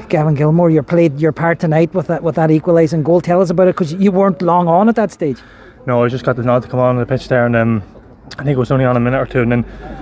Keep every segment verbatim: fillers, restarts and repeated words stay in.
Gavin Gilmore, you played your part tonight with that with that equalising goal. Tell us about it, because you weren't long on at that stage. No, I just got the nod to come on the pitch there, and um, I think it was only on a minute or two, and then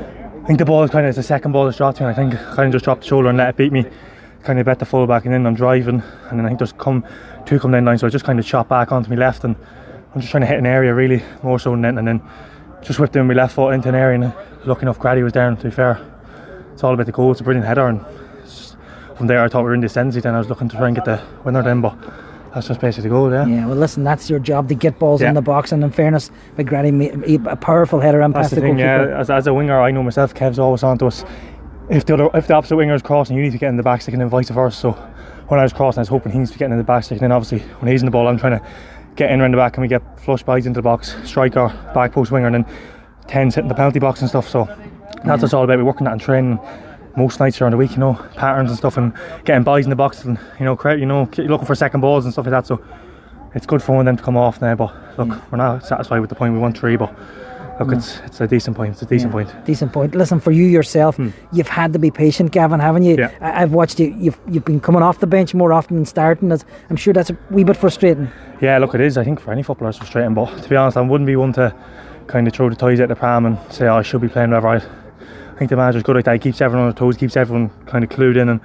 I think the ball kind of, the second ball that's dropped to me, and I think I kind of just dropped the shoulder and let it beat me, kind of bet the full back, and then I'm driving, and then I think there's come two come down line, so I just kind of shot back onto my left, and I'm just trying to hit an area really more so than net, and then just whipped in my left foot into an area, and lucky enough Grady was there, and to be fair, it's all about the goal. It's a brilliant header, and just, from there I thought we were in the ascendancy, then I was looking to try and get the winner then, but that's just basically the goal, yeah. Yeah, well listen, that's your job, to get balls yeah. in the box, and in fairness, McGrady made a powerful header and that's past the, the thing, goalkeeper. yeah. As, as a winger, I know myself, Kev's always on to us. If the other, if the opposite winger is crossing, you need to get in the back stick, and then vice versa. So when I was crossing, I was hoping he needs to be getting in the back stick, and then obviously when he's in the ball, I'm trying to get in around the back, and we get flush bys into the box, striker, back post winger, and then tens hitting the penalty box and stuff. So that's yeah. what it's all about. We're working that in training most nights during the week, you know, patterns and stuff, and getting bys in the box, and you know, create, you know, looking for second balls and stuff like that. So it's good for one of them to come off now, but look, yeah. we're not satisfied with the point. We want three, but look, no. it's it's a decent point. It's a decent yeah. point. Decent point. Listen, for you yourself, hmm. you've had to be patient, Gavin, haven't you? Yeah. I- I've watched you. You've you've been coming off the bench more often than starting. That's, I'm sure that's a wee bit frustrating. Yeah, look, it is. I think for any footballer it's frustrating, but to be honest, I wouldn't be one to kind of throw the toys at the pram and say, oh, I should be playing whatever. I, I think the manager's good like that. He keeps everyone on their toes, keeps everyone kind of clued in, and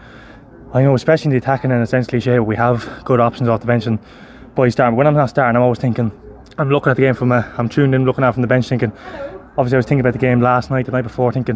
I know, especially in the attacking end, it sounds cliche, but we have good options off the bench. And by starting, when I'm not starting, I'm always thinking, I'm looking at the game from a, I'm tuned in, looking at it from the bench, thinking, obviously I was thinking about the game last night, the night before, thinking,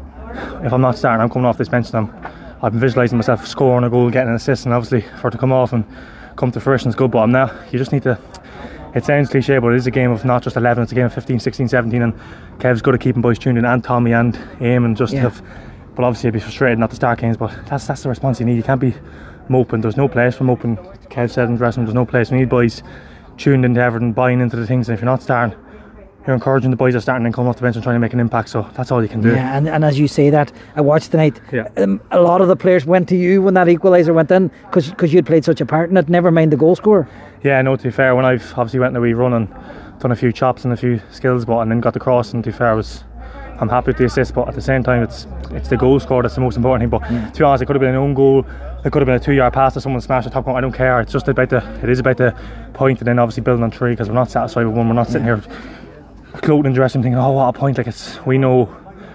if I'm not starting, I'm coming off this bench, and I'm, I've been visualising myself scoring a goal, getting an assist, and obviously for it to come off and come to fruition is good, but I'm now, you just need to, it sounds cliche, but it is a game of not just eleven, it's a game of fifteen, sixteen, seventeen, and Kev's good at keeping boys tuned in, and Tommy and Eamon, and just yeah. have, but obviously I'd be frustrated not to start games, but that's that's the response you need. You can't be moping, there's no place for moping. Kev said in the dressing room, there's no place. We need boys tuned into everything, buying into the things, and if you're not starting, you're encouraging the boys that are starting and coming off the bench and trying to make an impact, so that's all you can do. Yeah, and, and as you say that, I watched tonight, yeah. um, a lot of the players went to you when that equaliser went in, because you'd played such a part in it, never mind the goal scorer. Yeah, no, to be fair, when I've obviously went in a wee run and done a few chops and a few skills, but and then got the cross, and to be fair, I was, I'm happy with the assist, but at the same time it's it's the goal score that's the most important thing. But yeah. to be honest, it could have been an own goal, it could have been a two yard pass that someone smashed the top corner, I don't care. It's just about the, it is about the point, and then obviously building on three, because we're not satisfied with one. We're not sitting yeah. here floating in the dressing room thinking, oh, what a point. Like, it's, we know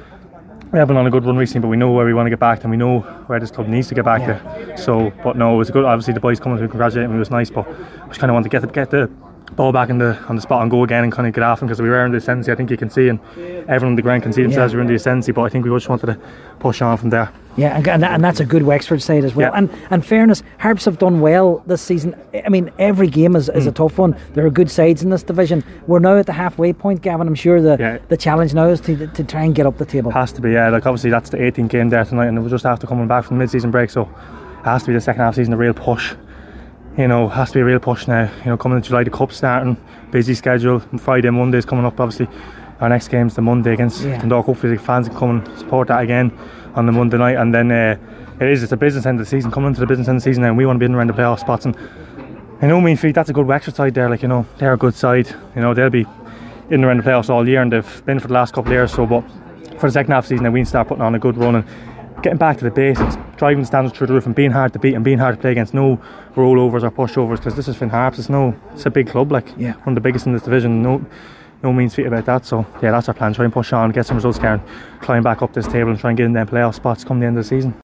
we haven't on a good run recently, but we know where we want to get back to, and we know where this club needs to get back yeah. to. So, but no, it was good. Obviously the boys coming to congratulate me, it was nice, but I just kind of wanted to get the, get the ball back in the on the spot and go again and kind of get after them, because we were in the ascendancy. I think you can see, and everyone on the ground can see themselves yeah. we're in the ascendancy, but I think we just wanted to push on from there. Yeah, and, and that's a good Wexford side as well. Yeah. And and fairness, Harps have done well this season. I mean, every game is, is mm. a tough one. There are good sides in this division. We're now at the halfway point, Gavin. I'm sure the yeah. the challenge now is to to try and get up the table. Has to be, yeah. Like, obviously that's the eighteenth game there tonight, and it was just after coming back from the mid-season break, so it has to be the second half season, a real push. You know, has to be a real push now. You know, coming in July, the Cup starting, busy schedule. Friday and Monday's coming up, obviously. Our next game's the Monday against yeah. Dundalk. Hopefully the fans can come and support that again on the Monday night. And then uh, it is, it's a business end of the season, coming into the business end of the season now, and we want to be in around the playoff spots. And I know, mean feet, that's a good Wexford side there. Like, you know, they're a good side. You know, they'll be in around the playoffs all year, and they've been for the last couple of years. So, but for the second half of the season, now we need to start putting on a good run and getting back to the basics, driving the standards through the roof, and being hard to beat and being hard to play against. No rollovers or pushovers, because this is Finn Harps. It's no, it's a big club, like yeah. one of the biggest in this division. No, no means feat about that. So yeah, that's our plan. Try and push on, get some results, Karen, climb back up this table, and try and get in them playoff spots come the end of the season.